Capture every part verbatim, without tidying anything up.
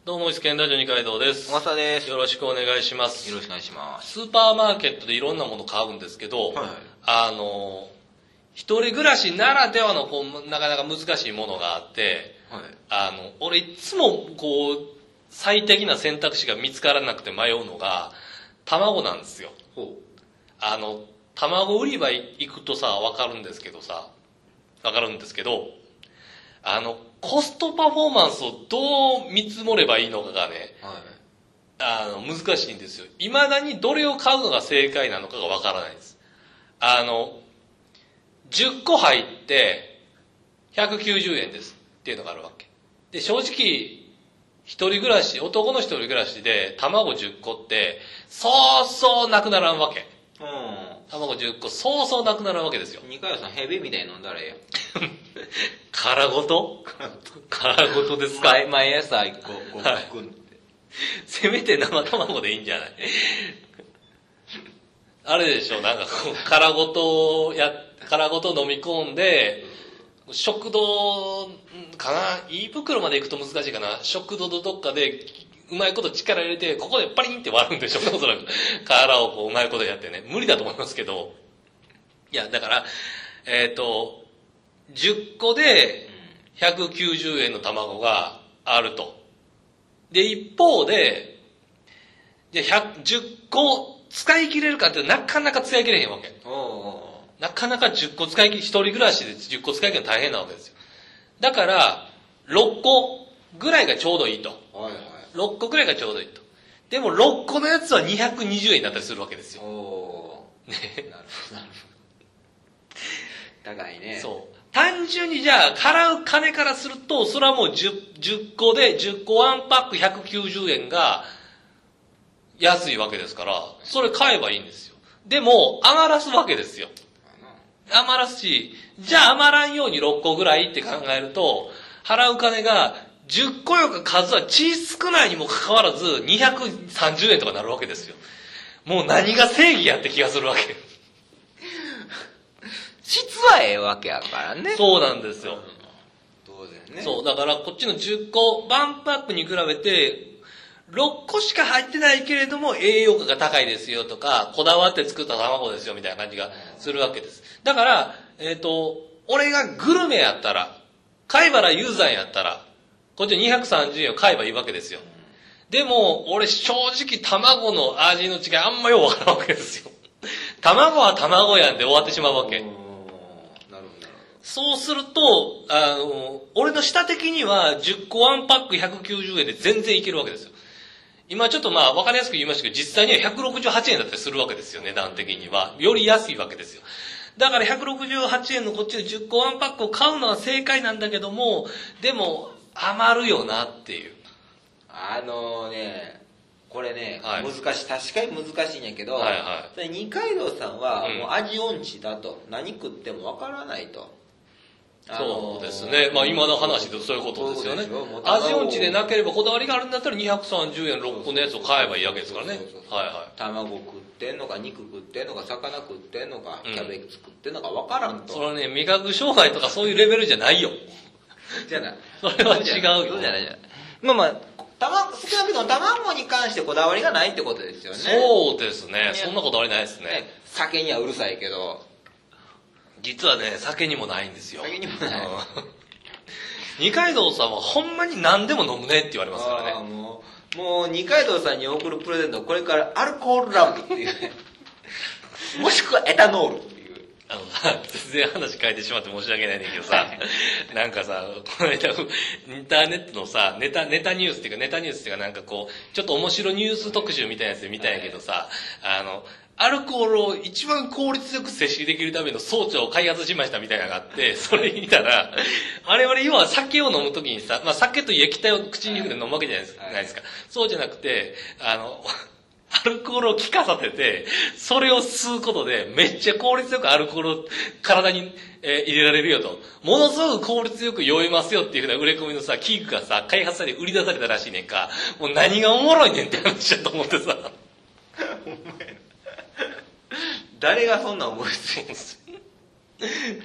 どうも、イスケンラジオ二階堂です。 小笠です。 よろしくお願いします。 よろしくお願いします。 スーパーマーケットでいろんなもの買うんですけど、はい、あの、一人暮らしならではのこうなかなか難しいものがあって、はい、あの、俺いつもこう、最適な選択肢が見つからなくて迷うのが、卵なんですよ。ほう。あの、卵売り場行くとさ、わかるんですけどさ、わかるんですけど、あの、コストパフォーマンスをどう見積もればいいのかがね、はい、あの、難しいんですよ。未だにどれを買うのが正解なのかがわからないです。あの、じゅっこ入ってひゃくきゅうじゅうえんですっていうのがあるわけ。で、正直、一人暮らし、男の一人暮らしで卵じゅっこって、そうそうなくならんわけ。うん。卵じゅっこ、そうそうなくならんわけですよ。 二階堂さん、ヘビみたいに飲んだらええやん。 殻ごと殻ごとですか？ 毎, 毎朝いっこ、ごこ含んで、はい。 せめて生卵でいいんじゃないあれでしょ、なんかこう、殻ごとや、殻ごと飲み込んで、食堂かな、胃袋まで行くと難しいかな、食堂のどっかで、うまいこと力入れて、ここでパリンって割るんでしょ、おそらく。殻をこう、うまいことやってね。無理だと思いますけど。いや、だから、えっと、じゅっこでひゃくきゅうじゅうえんの卵があると。で、一方で、じゃあじゅっこ使い切れるかってなかなか使い切れへんわけ。おうおう、なかなかじゅっこ使い切り、一人暮らしでじゅっこ使い切るの大変なわけですよ。だから、ろっこぐらいがちょうどいいと。はいはい、ろっこぐらいがちょうどいいと。でもろっこのやつはにひゃくにじゅうえんだったりするわけですよ。おー。ね。なるほど、なるほど。高いね。 そう。単純にじゃあ、払う金からすると、それはもう 10, じゅっこで、じゅっこワンパックひゃくきゅうじゅうえんが安いわけですから、それ買えばいいんですよ。でも、余らすわけですよ。余らすし、じゃあ余らんようにろっこぐらいって考えると、払う金がじゅっこより数は小少ないにもかかわらずにひゃくさんじゅうえんとかなるわけですよ。もう何が正義やって気がするわけ。 質はええわけやからね。 そうなんですよ。 当然ね。 そう、だからこっちのじゅっこ、ワンパックに比べて、ろっこしか入ってないけれども栄養価が高いですよとか、こだわって作った卵ですよみたいな感じがするわけです。だから、えっと、俺がグルメやったら、貝原雄山やったら、こっちにひゃくさんじゅうえんを買えばいいわけですよ。でも、俺正直卵の味の違いあんまよくわからんわけですよ。卵は卵やんで終わってしまうわけ。そうすると、あの、俺の下的にはじゅっこワンパックひゃくきゅうじゅうえんで全然いけるわけですよ。今ちょっとまあ分かりやすく言いましたけど、実際にはひゃくろくじゅうはちえんだったりするわけですよ、値段的には。より安いわけですよ。だからひゃくろくじゅうはちえんのこっちのじゅっこワンパックを買うのは正解なんだけども、でも余るよなっていう。 あのね、これね、はい、難しい、確かに難しいんやけど、はいはい、二階堂さんはもう味音痴だと、うん、何食っても分からないと。 そうですね。まあ今の話でそういうことですよね。味音痴でなければこだわりがあるんだったらにひゃくさんじゅうえんろっこのやつを買えばいいわけですからね。はいはい。 卵食ってんのか、肉食ってんのか、魚食ってんのか、キャベツ食ってんのか分からんと。 それはね、味覚障害とかそういうレベルじゃないよ。 じゃない。 それは違うよ。 そうじゃないじゃない。まあまあ、卵、少なくとも卵に関してこだわりがないってことですよね。 そうですね。そんなこだわりないですね。ね、 酒にはうるさいけど。 実はね、酒にもないんですよ。 酒にもない。 二階堂さんはほんまに何でも飲むねって言われますからね。 あもう、もう二階堂さんに送るプレゼントはこれからアルコールラブっていうね。もしくはエタノールっていう。 あのさ、全然話変えてしまって申し訳ないんだけどさ、なんかさ、この間、インターネットのさ、ネタ、ネタニュースっていうか、ネタニュースっていうかなんかこう、ちょっと面白ニュース特集みたいなやつで見たんやけどさ、あの、アルコールを一番効率よく摂取できるための装置を開発しましたみたいなのがあって、それ見たら、我々要は酒を飲むときにさ、まあ酒という液体を口に含んで飲むわけじゃないですか。ないですか。そうじゃなくて、あの、アルコールを効かさせて、それを吸うことで、めっちゃ効率よくアルコールを体に、えー、入れられるよと。ものすごく効率よく酔えますよっていうふうな売れ込みのさ、器具がさ、開発されて売り出されたらしいねんか。もう何がおもろいねんって話だと思ってさ。 誰がそんな思いついんです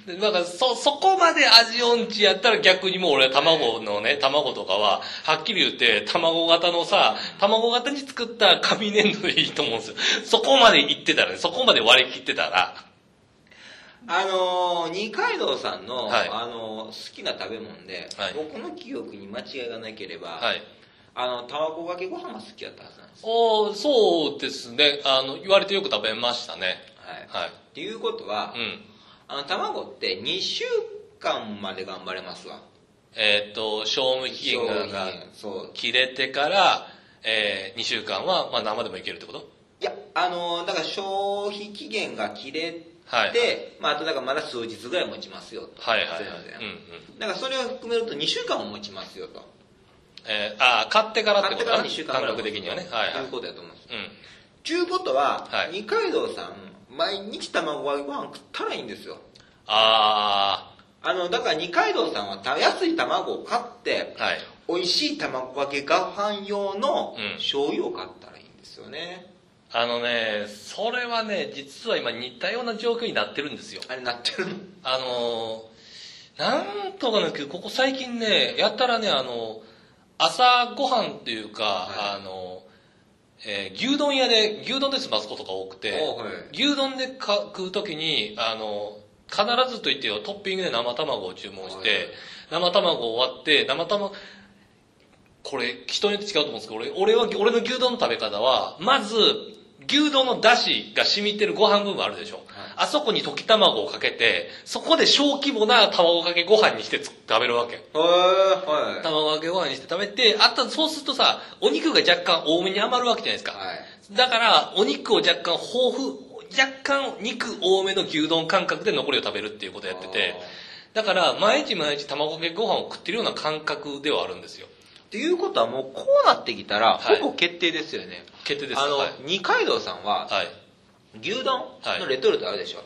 だからそ、そこまで味音痴やったら逆にもう俺は卵のね、卵とかは、はっきり言って、卵型のさ、卵型に作った紙粘土でいいと思うんですよ。そこまで言ってたらね、そこまで割り切ってたら。 あのー、二階堂さんの、 はい、 あのー、好きな食べ物で、はい、僕の記憶に間違いがなければ、 はい、 あの、卵かけご飯が好きだったはずなんです。 おー、そうですね。あの、言われてよく食べましたね。 はい。はい。っていうことは、うん。あの、卵ってにしゅうかんまで頑張れますわ。 えっ、ー、と、賞味期限が切れてから、えー、にしゅうかんは、まあ生でもいけるってこと？ いや、あのー、だから消費期限が切れて、はい、まあ、あとだからまだ数日ぐらい持ちますよと。 はいはいはい。うんうん。だからそれを含めるとにしゅうかんも持ちますよと。 えー、ああ、買ってからってことかな。にしゅうかん感覚的にはね。はいはい。 ということだと思うんです。うん。ちゅうことは、はい、二階堂さん、毎日卵かけご飯食ったらいいんですよ。 ああ。あの、だから二階堂さんは安い卵を買って、はい、美味しい卵かけご飯用の醤油を買ったらいいんですよね。 うん、あのね、それはね、実は今似たような状況になってるんですよ。 あれなってるの？ あの、なんとかなんですけど、ここ最近ね、やったらね、あの、朝ごはんっていうか、はい、あの、えー、牛丼屋で、牛丼で済ますことが多くて、はい、牛丼でか食うときに、あの、必ずと言ってよ、トッピングで生卵を注文して、はい、生卵終わって、生卵、これ人によって違うと思うんですけど、俺、俺は、俺の牛丼の食べ方は、まず、牛丼の出汁が染みてるご飯部分あるでしょ。はい、あそこに溶き卵をかけて、そこで小規模な卵かけご飯にして食べるわけ。 はい、 卵かけご飯にして食べて、あとそうするとさ、お肉が若干多めに余るわけじゃないですか。はい、だから、お肉を若干豊富、若干肉多めの牛丼感覚で残りを食べるっていうことをやってて、だから毎日毎日卵かけご飯を食ってるような感覚ではあるんですよ。 っていうことはもうこうなってきたら、はい、ほぼ決定ですよね。 決定です。 あの、 はい、 二階堂さんは、はい、牛丼のレトルトあるでしょ。はい、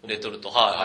レトルト、はいはい、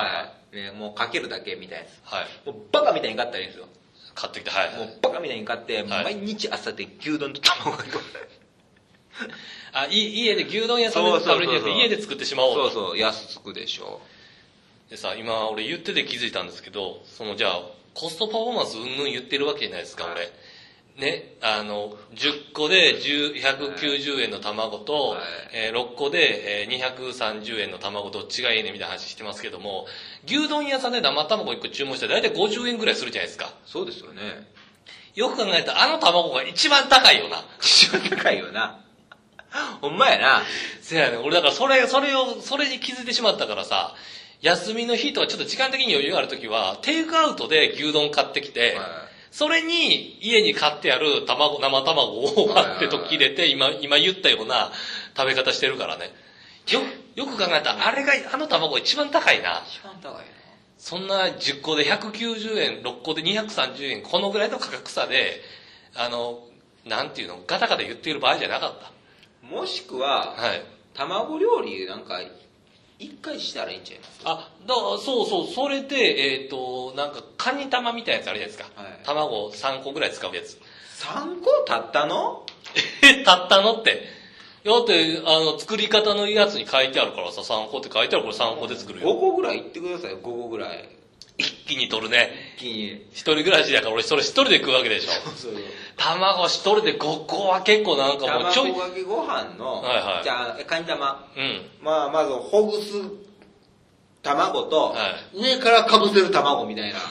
はいね。もうかけるだけみたいなやつ。 はい。 もうバカみたいに買ったらいいんですよ。 買ってきて、はい、はい。 もうバカみたいに買って、はい、毎日朝で牛丼と卵かけご飯。 あ、家で牛丼屋さんで食べるんじゃなくて家で作ってしまおうと。そうそう、安つくでしょ。 でさ、今俺言ってて気づいたんですけど、そのじゃあ、コストパフォーマンスうんぬん言ってるわけじゃないですか、はい、俺。ね、あの、じゅっこでひゃくきゅうじゅうえんの卵と、はい、えー、ろっこでにひゃくさんじゅうえんの卵どっちがいいねみたいな話してますけども、牛丼屋さんで生卵いっこ注文したら大体ごじゅうえんぐらいするじゃないですか。 そうですよね。 よく考えたらあの卵が一番高いよな。 一番高いよな。ほんまやな。 せやね、俺だからそれ、それを、それに気づいてしまったからさ、休みの日とかちょっと時間的に余裕があるときは、テイクアウトで牛丼買ってきて、はい、それに家に買ってある卵、生卵を割って溶き入れて、今、今言ったような食べ方してるからね。よ、よく考えたら、あれが、あの卵が一番高いな。 一番高いな。 そんなじゅっこでひゃくきゅうじゅうえん、ろっこでにひゃくさんじゅうえん、このぐらいの価格差で、あの、なんていうの、ガタガタ言っている場合じゃなかった。 もしくは、はい、卵料理なんか、一回したらいいんちゃいますか？ あ、だそうそう、それで、えっ、ー、と、なんか、カニ玉みたいなやつあるじゃないですか。はい、卵さんこぐらい使うやつ。 さんこたったの？ え、たったのって。だって、あの、作り方のやつに書いてあるからさ、さんこって書いてあるからさんこで作るよ。 ごこぐらいいってください、ごこぐらい。 一気に取るね。 一気に。 一人暮らしだから俺それ一人で食うわけでしょ。そうそう。卵一人でごこは結構なんかもうちょい。 卵かけご飯の、はいはい。じゃあ、カニ玉。 うん。 まあ、まずほぐす卵と、はい、上からかぶせる卵みたいな。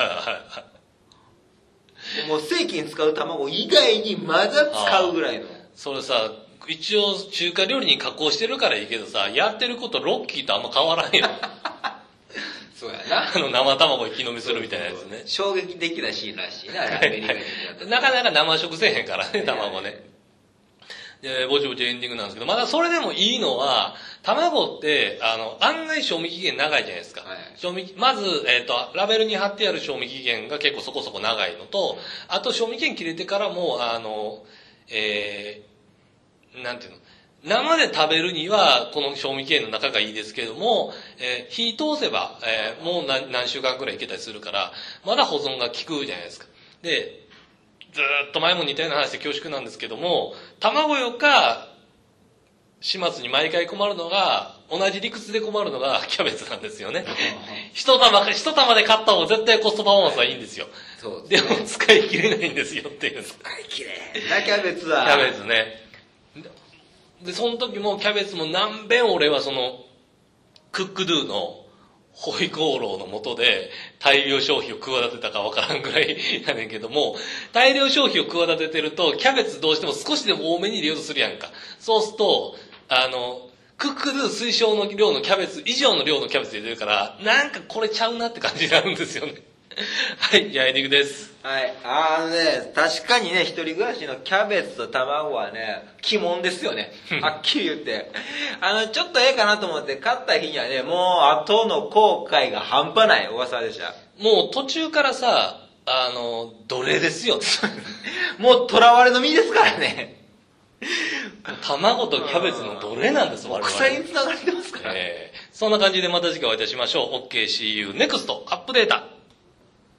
もう正規に使う卵以外にまだ使うぐらいの。 それさ、一応中華料理に加工してるからいいけどさ、やってることロッキーとあんま変わらんよ。 そうやな。 あの生卵生き飲みするみたいなやつね。そうそう衝撃的なシーンらしいな、アメリカに。 なかなか生食せえへんからね、卵ね。で、ぼちぼちエンディングなんですけど、まだそれでもいいのは、卵って、あの、案外賞味期限長いじゃないですか。はい、賞味、まず、えっ、ー、と、ラベルに貼ってある賞味期限が結構そこそこ長いのと、あと賞味期限切れてからも、あの、えー、なんていうの、生で食べるには、この賞味期限の中がいいですけれども、えー、火通せば、えー、もう 何, 何週間くらいいけたりするから、まだ保存が効くじゃないですか。で、ずーっと前も似たような話で恐縮なんですけども、卵よか、 始末に毎回困るのが、同じ理屈で困るのがキャベツなんですよね。一玉、一玉で買った方が絶対コストパフォーマンスはいいんですよ。そうですね、でも使い切れないんですよっていう。 使い切れな、キャベツは。 キャベツね。で、その時もキャベツも何遍俺はその、クックドゥのホイコーローの下で大量消費を企てたかわからんぐらいやねんけども、大量消費を企ててると、キャベツどうしても少しでも多めに入れようとするやんか。そうすると、あの、クックドゥ推奨の量のキャベツ以上の量のキャベツ入れてるから、なんかこれちゃうなって感じになるんですよね。はい、じゃあエンディングです。 はい。あのね、確かにね、一人暮らしのキャベツと卵はね、鬼門ですよね。はっきり言って。あの、ちょっとええかなと思って買った日にはね、もう後の後悔が半端ない噂でした。 もう途中からさ、あの、奴隷ですよ。 もう囚われの身ですからね。 卵とキャベツの奴隷なんです、我々。 草に繋がれてますから。 えー、そんな感じでまた次回お会いいたしましょう。オーケーシーユーネクスト アップデータ。